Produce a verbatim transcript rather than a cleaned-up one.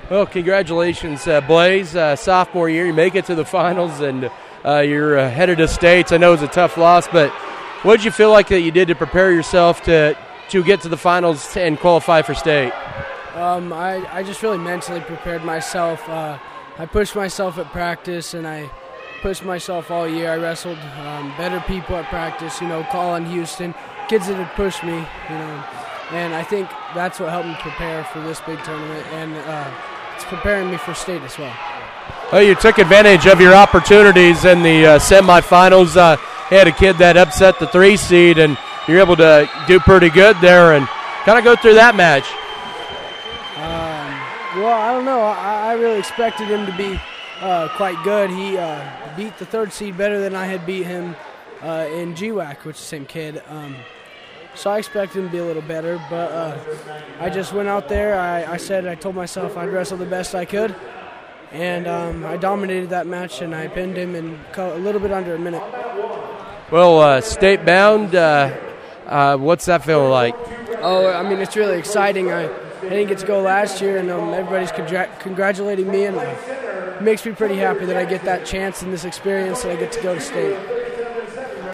Well, congratulations, uh, Blaze. Uh, sophomore year, you make it to the finals, and uh, you're uh, headed to states. I know it was a tough loss, but what did you feel like that you did to prepare yourself to to get to the finals and qualify for state? Um, I, I just really mentally prepared myself. Uh, I pushed myself at practice, and I pushed myself all year. I wrestled um, better people at practice, you know, Colin, Houston, kids that had pushed me, you know, and I think that's what helped me prepare for this big tournament, and uh, it's preparing me for state as well. Well, you took advantage of your opportunities in the uh, semifinals. Uh, you had a kid that upset the three seed, and you're able to do pretty good there, and kind of go through that match. Um, well, I don't know. I, I really expected him to be uh, quite good. He uh, beat the third seed better than I had beat him uh, in G WAC, which is the same kid. Um, so I expected him to be a little better, but uh, I just went out there. I, I said, I told myself I'd wrestle the best I could, and um, I dominated that match, and I pinned him in a little bit under a minute. Well, uh, state bound. Uh, Uh, what's that feel like? Oh, I mean, it's really exciting. I, I didn't get to go last year, and um, everybody's congra- congratulating me, and uh, it makes me pretty happy that I get that chance and this experience that I get to go to state.